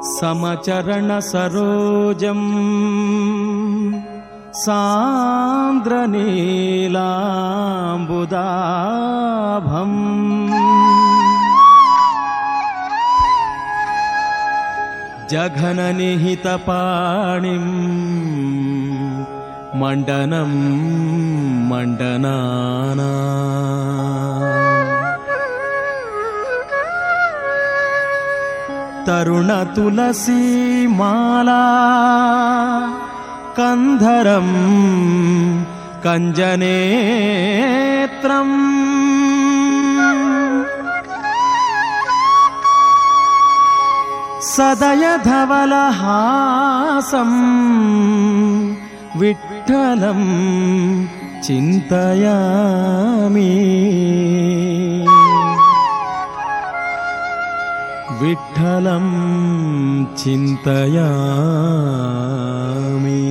ಸಮಚರಣ ಸರೋಜಂ ಸಾಂದ್ರನೀಲಾಂಬುದಾಭಂ ಜಘನನಿಹಿತಪಾಣಿಂ ಮಂಡನಂ ಮಂಡನಾನಾ ತರುಣ ತುಳಸಿ ಮಾಲಾ ಕಂಧರಂ ಕಂಜನೇತ್ರಂ ಸದಯ ಧವಲಹಾಸಂ ವಿಠ್ಠಲಂ ಚಿಂತಯಾಮಿ ವಿಠ್ಠಲಂ ಚಿಂತಯಾಮಿ.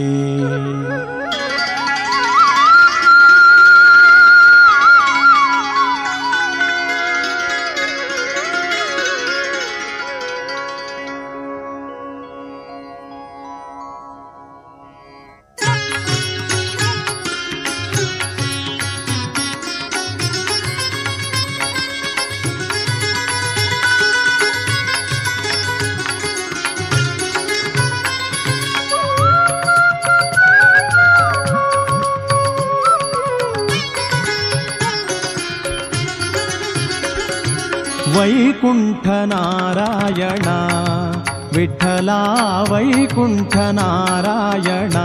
ವೈಕುಂಠ ನಾರಾಯಣ ವಿಠ್ಠಲ ವೈಕುಂಠ ನಾರಾಯಣ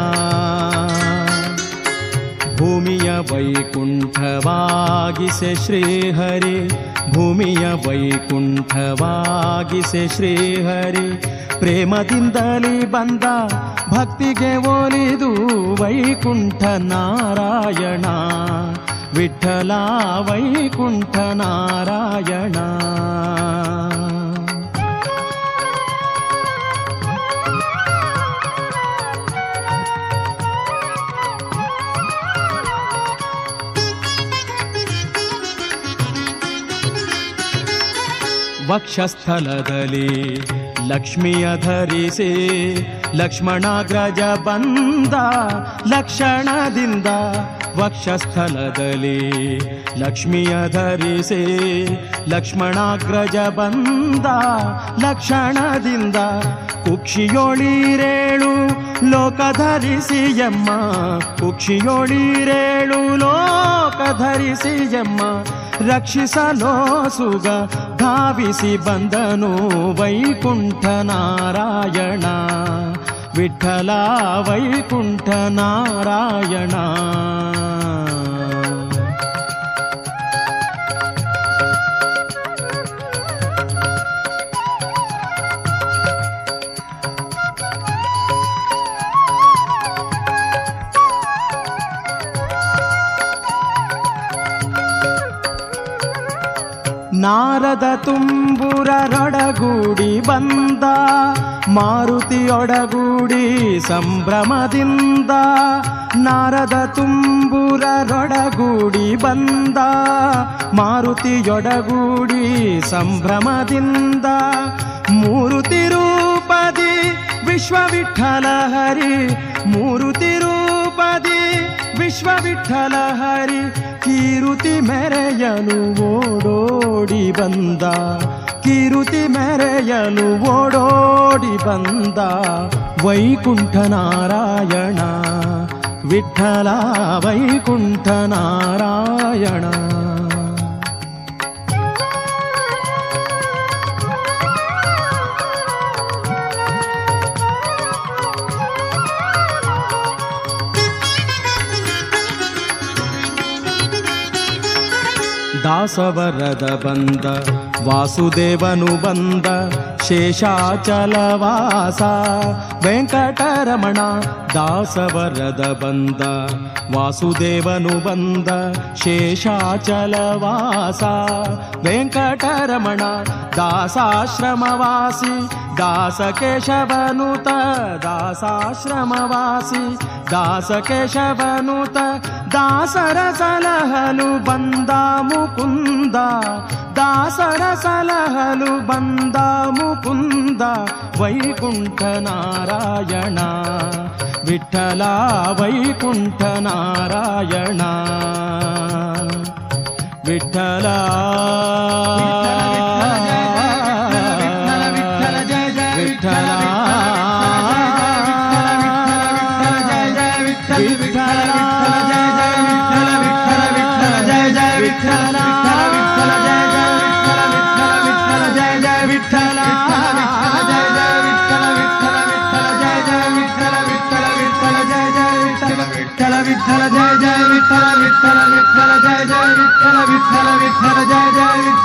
ಭೂಮಿಯ ವೈಕುಂಠವಾಗಿಸೆ ಶ್ರೀಹರಿ ಭೂಮಿಯ ವೈಕುಂಠವಾಗಿಸೆ ಶ್ರೀಹರಿ ಪ್ರೇಮದಿಂದಲೇ ಬಂದ ಭಕ್ತಿಗೆ ಒಲಿದು ವೈಕುಂಠ ನಾರಾಯಣ ವಿಠ್ಠಲ ವೈಕುಂಠ ನಾರಾಯಣ. ವಕ್ಷಸ್ಥಲದಲ್ಲಿ ಲಕ್ಷ್ಮಿಯ ಧರಿಸಿ ಲಕ್ಷ್ಮಣಾಗ್ರಜ ಬಂದ ಲಕ್ಷಣದಿಂದ ವಕ್ಷಸ್ಥಲದಲ್ಲಿ ಲಕ್ಷ್ಮಿಯ ಧರಿಸಿ ಲಕ್ಷ್ಮಣಾಗ್ರಜ ಬಂದ ಲಕ್ಷಣದಿಂದ ಕುಕ್ಷಿಯೊಳಿರೇಳು ಲೋಕ ಧರಿಸಿಯಮ್ಮ ಕುಕ್ಷಿಯೊಳಿರೇಳು ಲೋಕ ಧರಿಸಿಯಮ್ಮ ರಕ್ಷಿಸಲೋ ಸುಗ ಧಾವಿಸಿ ಬಂದನು ವೈಕುಂಠ ನಾರಾಯಣ ವಿಠ್ಠಲ ವೈಕುಂಠ ನಾರಾಯಣ. ನಾರದ ತುಂಬುರರೊಡಗೂಡಿ ಬಂದ ಮಾರುತಿಯೊಡಗೂಡಿ ಸಂಭ್ರಮದಿಂದ ನಾರದ ತುಂಬುರರೊಡಗೂಡಿ ಬಂದ ಮಾರುತಿಯೊಡಗೂಡಿ ಸಂಭ್ರಮದಿಂದ ಮೂರುತಿ ರೂಪದಿ ವಿಶ್ವವಿಠ್ಠಲ ಹರಿ ಮೂರುತಿ ರೂಪದಿ ವಿಶ್ವವಿಠ್ಠಲ ಹರಿ ಕೀರುತಿ ಮೆರೆಯಲು ಓಡೋಡಿ ಬಂದ ಕೀರುತಿ ಮೆರೆಯಲು ಓಡೋಡಿ ಬಂದ ವೈಕುಂಠ ನಾರಾಯಣ ವಿಠ್ಠಲ ವೈಕುಂಠ ನಾರಾಯಣ. ದಾಸವರದ ಬಂದ ವಾಸುದೇವನು ಬಂದ ಶೇಷಾಚಲವಾಸ ವೆಂಕಟರಮಣ ದಾಸವರದ ಬಂದ ವಾಸುದೇವನು ಬಂದ ಶೇಷಾಚಲವಾಸ ವೆಂಕಟರಮಣ ದಾಸಾಶ್ರಮವಾಸಿ ದಾಸಕೇಶವನುತ ದಾಸಾಶ್ರಮವಾಸಿ ದಾಸಕೇಶವನುತ ದಾಸರ ಸಲಹಲು ಬಂದ ಮುಕುಂದ ದಾಸರ ಸಲಹಲು ಬಂದ ಮುಕುಂದ ವೈಕುಂಠ ನಾರಾಯಣ ವಿಠಲ ವೈಕುಂಠ ನಾರಾಯಣ ವಿಠಲ ವಿಠಲ विठ्ठल जय जय विठ्ठल विठ्ठल विठ्ठल जय जय विठ्ठल विठ्ठल विठ्ठल जय जय